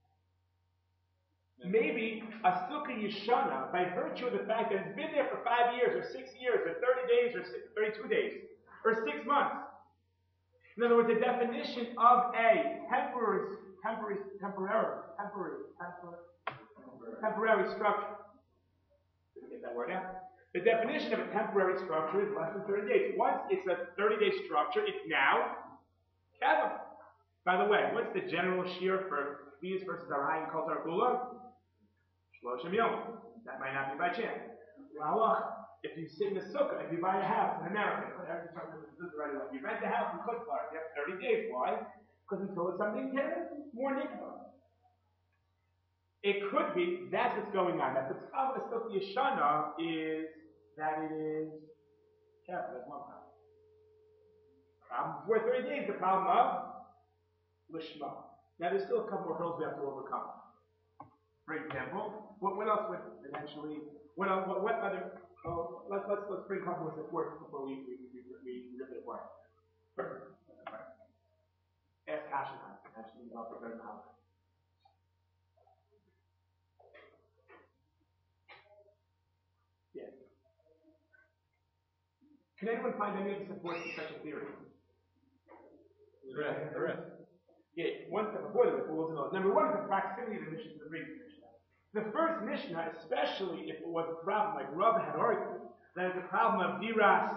Maybe a Sukkah Yeshana, by virtue of the fact that it's been there for five years, or six years, or thirty days, or thirty-two days, or six months. In other words, the definition of a temporary, temporary, temporary, temporary, temporary, temporary structure. Did we get that word out? The definition of a temporary structure is less than thirty days. Once it's a thirty-day structure, it's now kevin. By the way, what's the general shear for these versus Arai and Kol Kula? Shloshim Yom. That might not be by chance. Halacha. If you sit in a sukkah, if you buy a house in America, if you rent a house in Kutzlar, you have thirty days. Why? Because until it's something more nikva. It could be, that's what's going on. That the problem with Sukkah Yeshana is that it is, careful, that's one problem. Problem before thirty days, the problem of Lishma. Now there's still a couple more hurdles we have to overcome. For example, what, what else would eventually, what else, what, what other, oh, let's, let's, let's bring a couple more supports before we, we, we, we, we rip it apart. Perfect. Ask Hashem, actually, about the better knowledge. Yes. Can anyone find any of the supports for such a theory? Correct. Correct. Yeah, one step before the we'll do those. Number one is the proximity of the Mishnah to the previous Mishnah. The first Mishnah, especially if it was a problem like Rav had argued, that is the problem of Diras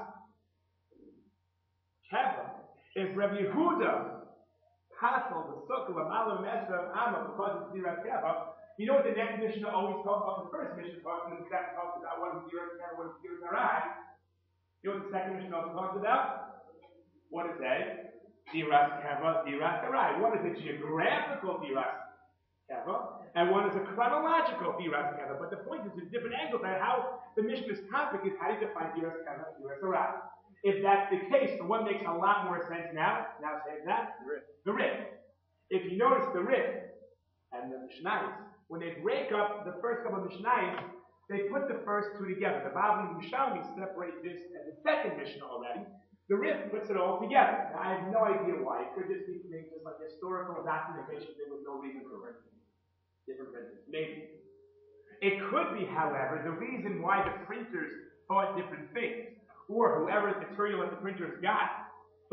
Keva, if Rabbi Yehuda hassled the Sukkah of Alam Esra Amma because it's Diras Keva, you know what the next Mishnah always talks about? The first Mishnah talks about, the second talks about what is Diras Keva, what is Diras Harai. You know what the second Mishnah also talks about? What is a Diras Keva, Diras Harai. One is a geographical Diras Keva, and one is a chronological Diras Keva. But the point is, there's different angles at how the Mishnah's topic is how do you define Diras Keva and Diras Harai. If that's the case, the one makes a lot more sense now. Now say that the Rif. The Rif. If you notice the Rif and the Mishnayos, when they break up the first couple of Mishnayos, they put the first two together. The Bavli and the Yerushalmi separate this as the second Mishnah already. The Rif puts it all together. Now, I have no idea why. It could just be things just like historical documentation. There was no reason for it. Different printers. Maybe. It could be, however, the reason why the printers thought different things, or whoever the material that the printers got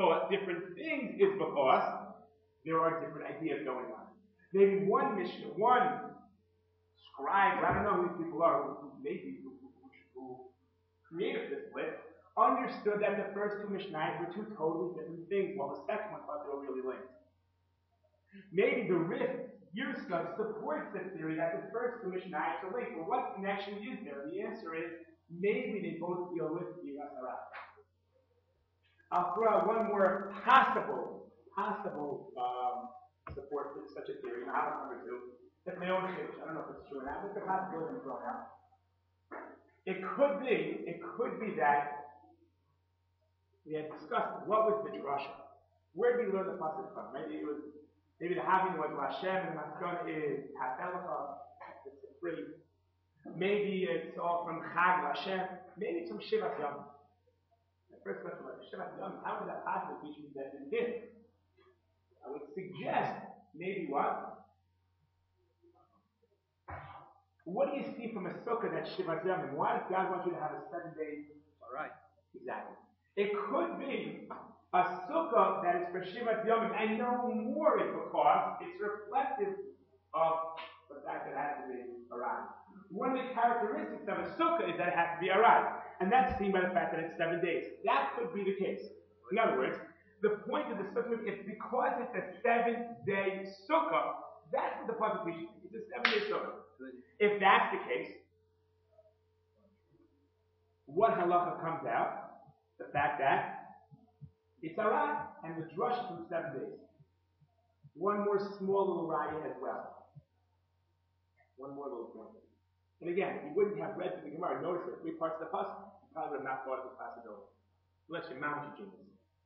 thought different things is because there are different ideas going on. Maybe one mission, one scribe, I don't know who these people are, who maybe who, who, who created this list, understood that the first two Mishnayos were two totally different things, while the second one thought they were really linked. Maybe the Rif Yirska supports the theory that the first two Mishnayos are linked. But what connection is there? The answer is maybe they both deal with Yiras Hara. I'll throw out one more possible, possible um, support for such a theory. Now, number two. That's my own chiddush. I don't know if it's true or not, but the possibility is thrown out. It could be, it could be that we had discussed what was the drasha. Where did we learn the pasuk from? Maybe it was, maybe the having was Hashem and the maskana is Hatelacha. It's a phrase. Maybe it's all from Chag Hashem. Maybe it's from Shivat Yom. The first question was Shivat Yom. How could that possibly teach me that in this? I would suggest maybe what? What do you see from a sukkah that's Shivat Yom? Why does God want you to have a seven day? All right. Exactly. It could be a sukkah that is for Shivat Yom, and no more is because it's reflective of the fact that it has to be Arad. One of the characteristics of a sukkah is that it has to be Arad, and that's seen by the fact that it's seven days. That could be the case. In other words, the point of the sukkah is because it's a seven-day sukkah. That's what the pasuk teaches. It's a seven-day sukkah. If that's the case, what halacha comes out? The fact that it's Arad, and the drush is from seven days. One more small little raya as well. One more little point. And again, you wouldn't have read through the Gemara, notice the three parts of the pasuk. You probably would have not thought of the possibility. Unless you're mounted genius.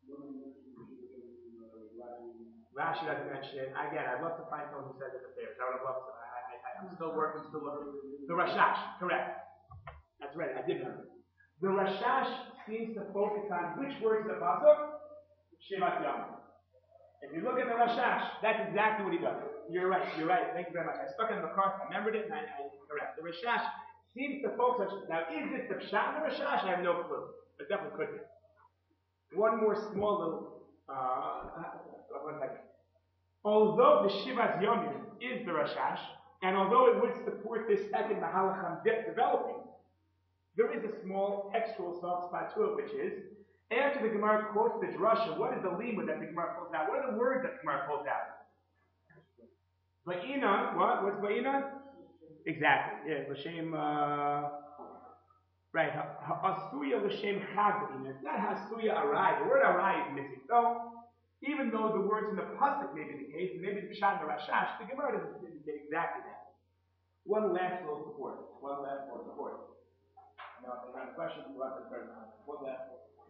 Rashi doesn't mention it. Again, I'd love to find someone who says it there. I would have loved to. I, I, I'm still working, still looking. The Rashash, correct. That's right, I did know it. The Rashash seems to focus on which words of the pasuk? Shivat Yom. If you look at the Rashash, that's exactly what he does. You're right, you're right. Thank you very much. I stuck it in the cart, I remembered it, and I, I correct. The Rashash seems to focus on. Now, is this the Pshat in the Rashash? I have no clue. It definitely could be. One more small little. Uh, one second. Although the Shivat Yomim is the Rashash, and although it would support this second Mahalacham developing, there is a small textual soft spot to it, which is, after the Gemara quotes the drasha, what is the limud that the Gemara pulls out? What are the words that the Gemara pulls out? Va'inan, what? What's Va'inan? Exactly, yeah, L'shem, uh, right, Hasuya L'shem Chag Va'inan. It's not Hasuya Arai, the word Arai is missing. So, even though the words in the pasuk may be the case, maybe the Pshat and the Rashash, the Gemara doesn't indicate exactly that. One last little support. One last little support. Now, if they have questions, we'll have to turn on. One last little support.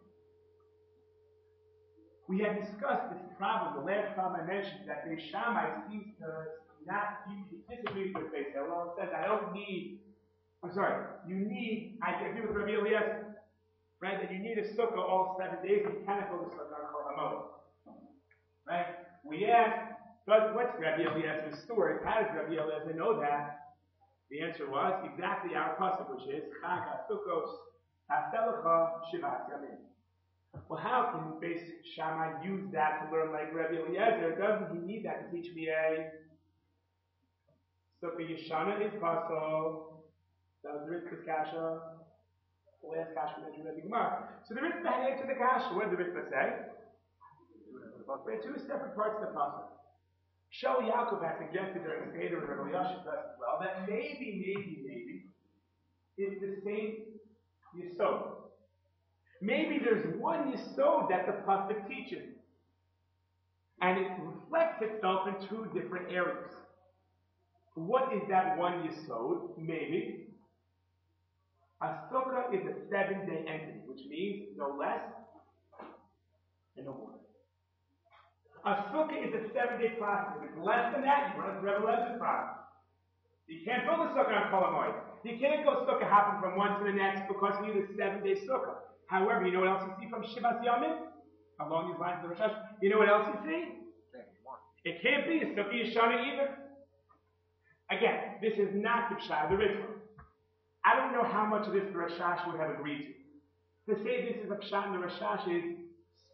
We had discussed this problem, the last problem I mentioned, that Beis Shammai seems to not disagree with Beis Hillel. It says, I don't need, I'm sorry, you need, I agree with Rabbi Eliezer, right, that you need a sukkah all seven days, and you cannot go to sukkah on Kol HaMoed. Right? We asked, what's Rabbi Eliezer's story? How does Rabbi Eliezer know that? The answer was exactly our pasuk, which is Chag HaSukkos HaSelecha Shivat Yamim. Well, how can Beis Shammai use that to learn like Rabbi Eliezer? Doesn't he need that to teach me a Sukkah Yeshana is Pasol? That was the Ritzvah's Kasha. The last Kasha we mentioned in the Gemara. So the Ritzvah answered the Kasha. What did the Ritzvah say? We had two separate parts of the pasuk. Shel Yaakov had suggested during the Seder of Rabbi Yosef as well that maybe, maybe, maybe it's the same Yisod. Maybe there's one Yisod that the pasuk teaches, and it reflects itself in two different areas. What is that one Yisod? Maybe a sukkah is a seven-day entity, which means no less and no more. A sukkah is a seven-day process. If it's less than that, you run into Rebbe Lezer's problem. You can't build a sukkah on Kol HaMoed. You can't go sukkah hopping from one to the next because you need a seven-day sukkah. However, you know what else you see from Shivat Yomim? Along these lines of the Rashash. You know what else you see? It can't be a sukkah Yeshana either. Again, this is not the Pshat, the Ritzvah. I don't know how much of this the Rashash would have agreed to. To say this is a Pshat and the Rashash is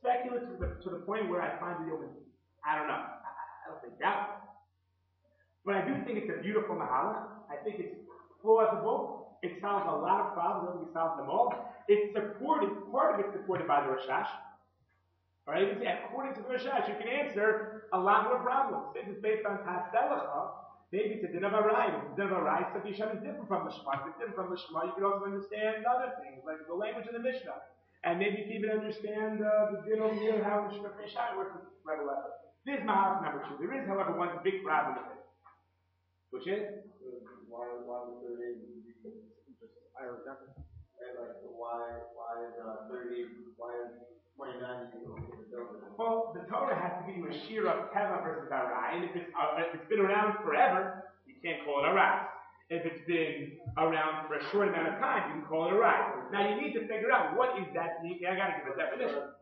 speculative to the, to the point where I find the open. I don't know. I, I don't think that. But I do think it's a beautiful mahalach. I think it's plausible. It solves a lot of problems. I don't think it solves them all. It's supported, part of it's supported by the Rashash. All right, you can say, according to the Rashash, you can answer a lot more problems. This is based on Tasdelacha. Maybe it's a din of arai. If it's a din of arai, so Yisham is different from the Shema. If it's different from the Shema, you can also understand other things, like the language of the Mishnah. And maybe you can even understand uh, the din over here, how the Shema Yisham works with level level. This is mahalach number two. There is, however, one big problem with it. Which is? Why, why was thirty-eight? I don't know. Like, why, why is uh, thirty-eight, why is twenty-nine you know, well, the Torah has to be a shear of Teva versus Arai, and if it's, uh, if it's been around forever, you can't call it Arai. If it's been around for a short amount of time, you can call it Arai. Now you need to figure out what is that, I gotta give a definition.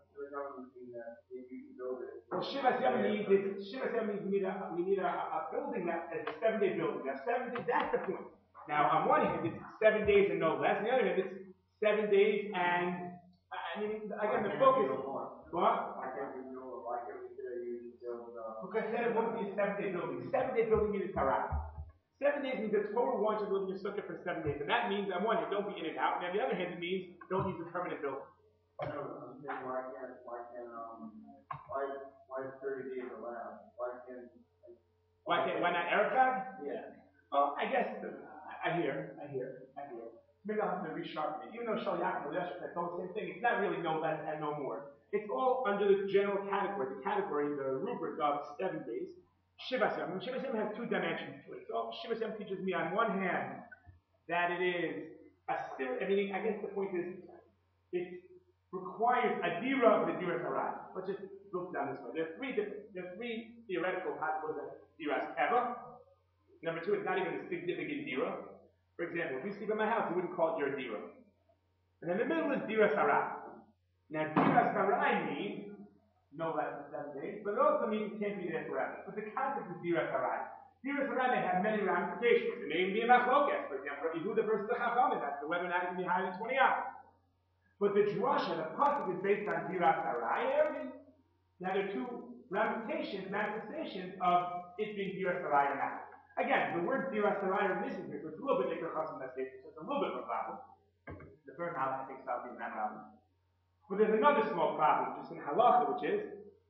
Well, Shiva Siyam means is Shiva Siyam means we need a we need a, a building that is a seven day building. Now seven days, that's the point. Now on one hand it's seven days and no less. On the other hand it's seven days and I mean again the focus. What? Why can't we do it? Why can't we say you build uh Because then it wouldn't be a seven day building. Seven day building means Torah. Seven days means the Torah wants you to live in your sukkah for seven days. And that means on one hand don't be in and out, and on the other hand it means don't use a permanent building. No, I'm saying why can't why can't um why why is thirty days allowed? Why can't Why can't why not Erev? Yeah. Well, I guess uh, I hear, I hear, I hear. Maybe I'll have to resharpen it. Even though Shal Yaakov that's the same thing, it's not really no less and no more. It's all under the general category, the category, the rubric of seven days. Shiva Siyam. Shiva Siyam has two dimensions to it. So Shiva Siyam teaches me on one hand that it is a spirit. I mean, I guess the point is it requires a dira of the dira sarai. Let's just look down this way. There are three different, there are three theoretical possibilities of diras ever. Number two, it's not even a significant dira. For example, if you sleep in my house, you wouldn't call it your dira. And in the middle is dira sarai. Now, dira sarai means no less than seven days, but it also means it can't be there forever. But the concept is dira sarai. Dira sarai may have many ramifications. It may even be a machlokas. For example, Rabbi Yehuda versus the Chachamim, that's whether or not it can be higher than twenty hours. But the drasha, the pasuk is based on diras sarai area. Now there are two ramifications, manifestations of it being diras sarai or not. Again, the word diras sarai are missing here, so it's a little bit like a chasam that statement, so it's a little bit of a problem. The third knowledge, I think, solves even that problem. But there's another small problem, just in halacha, which is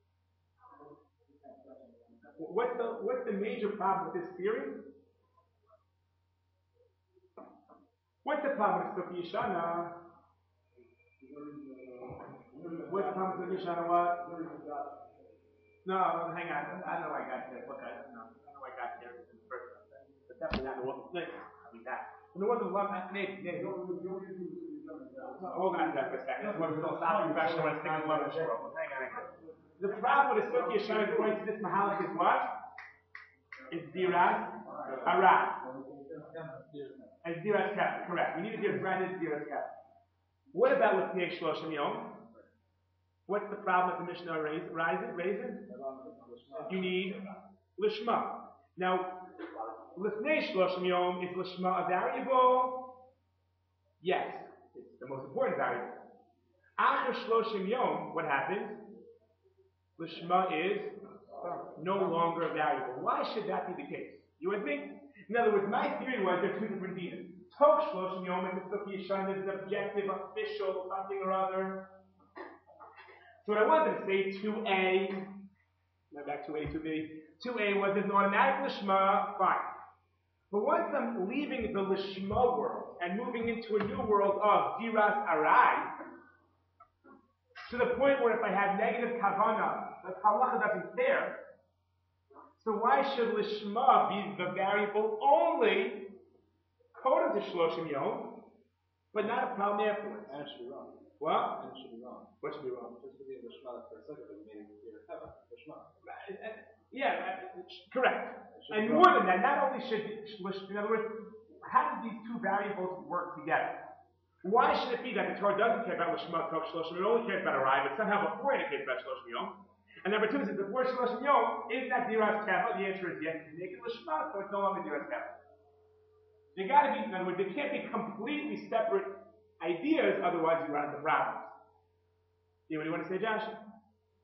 what's the what's the major problem with this theory? What's the problem with Sukkah Yishana? What comes to Yishana what? No, hang on. I don't know why I got there. Look, I don't know. I don't know why I got there in the first one. But definitely not the one. I mean that. And there wasn't one. Maybe, maybe. Hold on that for a second. This one's philosophical professional and sticking love in world. Hang on, hang on. The problem with the Sukkah Yishana according to this Mahalach is what? It's diras arai. It's diras kef. Correct. We need to give branded diras kef. What about with Pnei Shloshim Yom? What's the problem that the Mishnah raises? raises? You need Lishma. Now, Lifnei Shloshim Yom, is Lishma a variable? Yes, it's the most important variable. After Shloshim Yom, what happens? Lishma is no longer a variable. Why should that be the case? You with me? In other words, my theory was there are two different dinas. Tok Shloshim Yom and the Sukkah Yishana is an objective, official, something or other. So what I wanted to say, two A, now back to A, two B, two A was an automatic Lishma, fine. But once I'm leaving the Lishma world and moving into a new world of Diras Arai, to the point where if I have negative Kavanah, the halacha doesn't care, so why should Lishma be the variable only according to Shloshim Yom, but not a problem afterwards? And it should be wrong. What? And it should be wrong. What should be wrong? Just to be in the Shema for a second, but meaning you're Teva, the Shema. Yeah, correct. And more than that, not only should, in other words, how do these two variables work together? Why should it be that the Torah doesn't care about Lishma, Tok, Shloshim, it only cares about Arai, but somehow before it cares about Shloshim Yom? And number two is, before Shloshim Yom, is that Diras Teva? The answer is yes, it's naked Lishma, so it's no longer Diras Teva. They gotta be, in other words, they can't be completely separate ideas, otherwise you run into problems. You know what you want to say, Josh?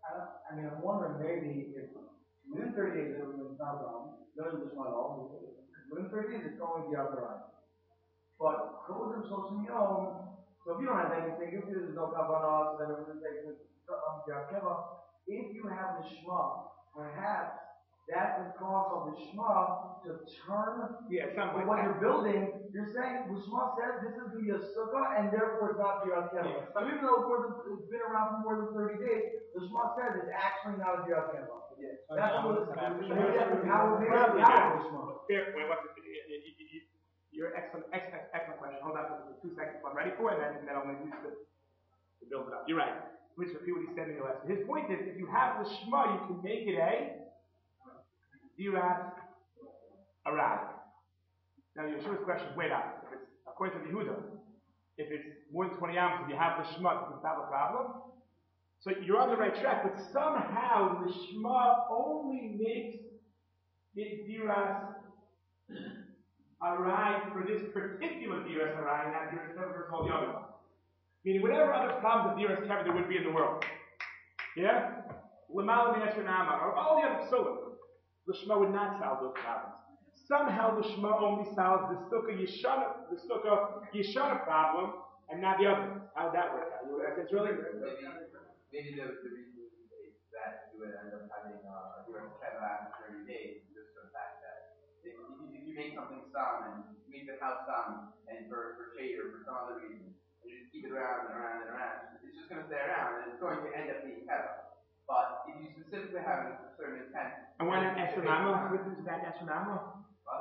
I, don't, I mean, I'm wondering maybe if within thirty days it's not a problem. Doesn't just not all. Within thirty days it's going to be authorized. But Kodim Sosim Yom, so if you don't have anything, if there's no Kavanos, then everything takes um, if you have the Shema, perhaps that's the cause of the Shema to turn Yeah, something like what that. you're building. You're saying the Shema says this is the Sukkah and therefore it's not Birat Keva. Yeah. So even though it's been around for more than thirty days, the Shema says it's actually not a Birat Keva. Yeah. That's what it's maybe that's how maybe Probably that's how good. the Shema. Fair point. What's the, you, you, you, your excellent, excellent, excellent question. Hold on for two seconds. I'm ready for it, and then, and then I'm going to use it to build it up. You're right. Please repeat what he said in the lesson. His point is, if you have the Shema, you can make it a Diras Arad. Now, Yeshua's question is, wait up. If it's, according to the Yehuda, if it's more than twenty ounces, you have the Shema, it's not a problem. So you're on the right track, but somehow the Shema only makes it Diras Arad for this particular Diras Arad, and not Diras Keva for all the other ones. Meaning, whatever other problems of Diras Keva there would be in the world. Yeah? L'mal Minashanama, or all the other psulim, the Shema would not solve those problems. Somehow the Shema only solves the Sukkah Yeshana, the Sukkah Yeshana problem, and not the other. How would that work out? You know, it's really maybe, maybe the, the reason is that you would end up having uh, a Diras Keva after thirty days, just for the fact that if, if, you, if you make something some and make the house some, and for, for shade or for some other reason, and you just keep it around and around and around, it's just going to stay around, and it's going to end up being Keva. But if you specifically have a certain intent, and why not Eshamama? What is that Eshamama?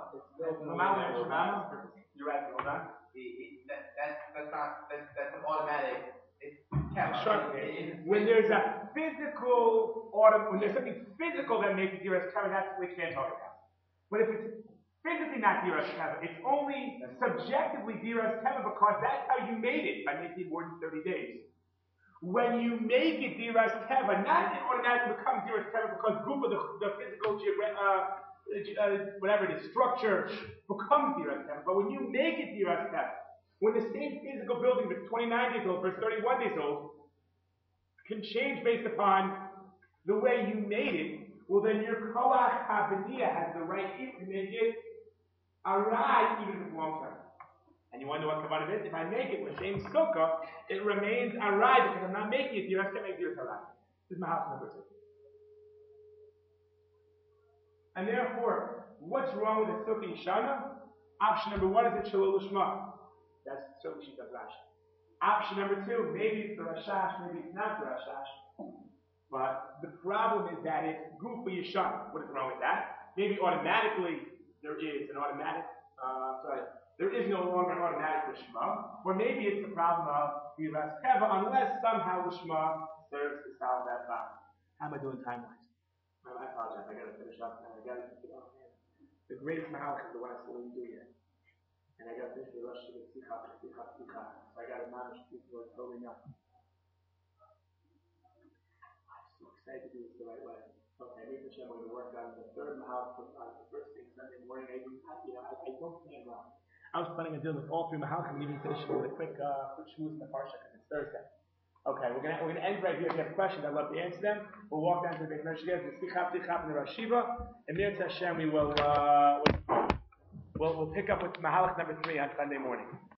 You're right, hold on. It, it, that, that, that's not, that, that's an automatic, it's Keva. Sure. It, it, when there's a physical, auto, when there's something physical that makes it Diras Keva, that's what we can't talk about. But if it's physically not Diras Keva, it's only subjectively Diras Keva because that's how you made it, by making it more than thirty days. When you make it Diras Keva, not it automatically becomes Diras Keva because group of the, the physical, uh, uh, whatever it is, structure becomes Diras Keva. But when you make it Diras Keva, when the same physical building that's twenty-nine days old versus thirty-one days old can change based upon the way you made it, well then your Koach HaBaniyah has the right to make it Arad even if it's long term. And you wonder what Kavanah is? If I make it with same Sukkah, it remains Arad because I'm not making it Diras Keva, make Diras Arad. This is my house number two. And therefore, what's wrong with the Sukkah Yeshana? Option number one is the Shalol Lishma. That's certainly she does Rashi. Option number two, maybe it's the Rashash, maybe it's not the Rashash. But the problem is that it's Gufa Yeshana. What is wrong with that? Maybe automatically there is an automatic, uh, sorry, there is no longer an automatic Lishma. Or maybe it's the problem of Diras Keva, unless somehow Lishma serves to solve that problem. How am I doing time-wise? I apologize, I gotta finish up now. I gotta, oh man. The greatest Mahalach is the one I still didn't do yet. And I gotta finish the rush to the Sikha, Sikha, Sikha. So I gotta manage people who are totally nuts. I'm so excited to do this the right way. Okay, maybe I'm going to work on the third Mahalach on the first thing Sunday morning. I, you know, I, I don't plan well. I was planning on doing with all three Mahalach and even finishing with a quick, uh, quick shmooze in the Parsha because it's Thursday. Okay, we're gonna we're gonna end right here. If you have questions, I'd love to answer them. We'll walk down to the Beit Medrash, the Sichap Sichap and the Rosh Hashiva, and Mir Hashem we will uh, we'll, we'll we'll pick up with Mahalach number three on Sunday morning.